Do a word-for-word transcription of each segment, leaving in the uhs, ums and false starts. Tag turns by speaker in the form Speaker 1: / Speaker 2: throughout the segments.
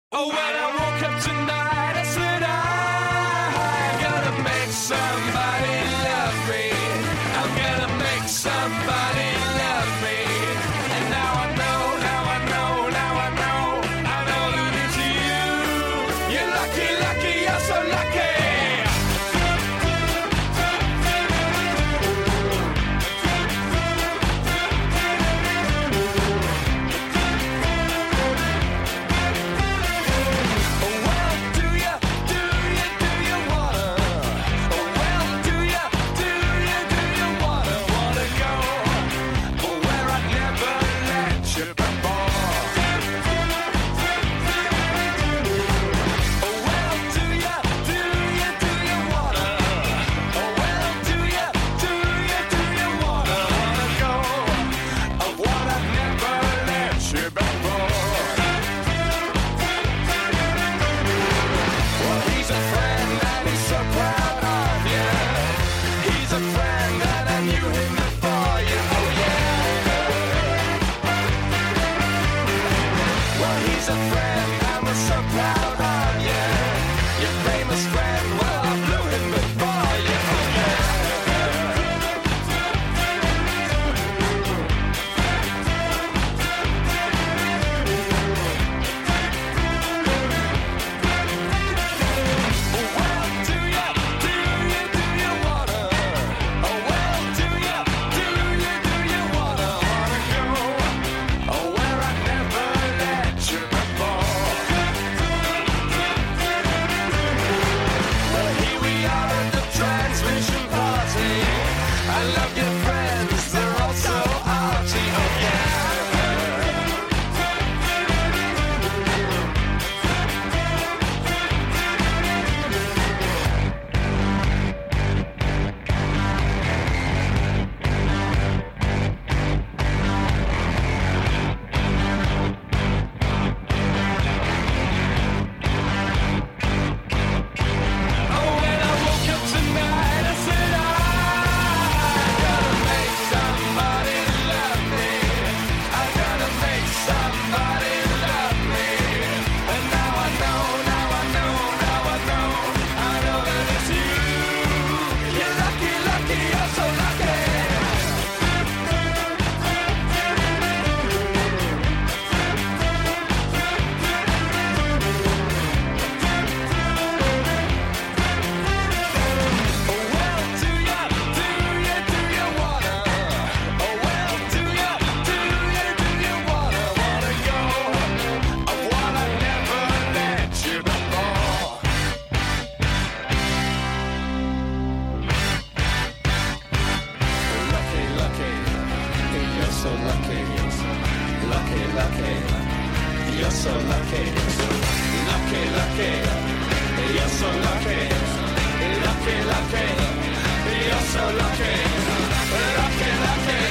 Speaker 1: Oh, when I woke up tonight, I said I'm gonna make somebody love me. I'm gonna make somebody love me. And now I know, now I know, now I know, I know that it's you. You're lucky, lucky, you're so lucky.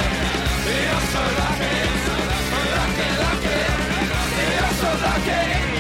Speaker 2: Lucky, lucky, you're so lucky.